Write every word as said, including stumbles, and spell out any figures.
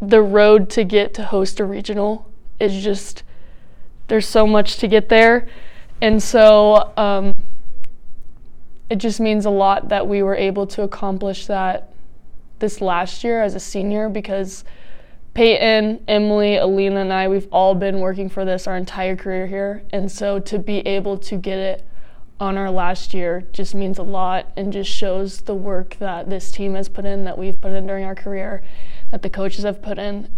the road to get to host a regional is just, there's so much to get there. And so um, it just means a lot that we were able to accomplish that this last year as a senior, because Peyton, Emily, Alina, and I, we've all been working for this our entire career here. And so to be able to get it on our last year just means a lot, and just shows the work that this team has put in, that we've put in during our career, that the coaches have put in.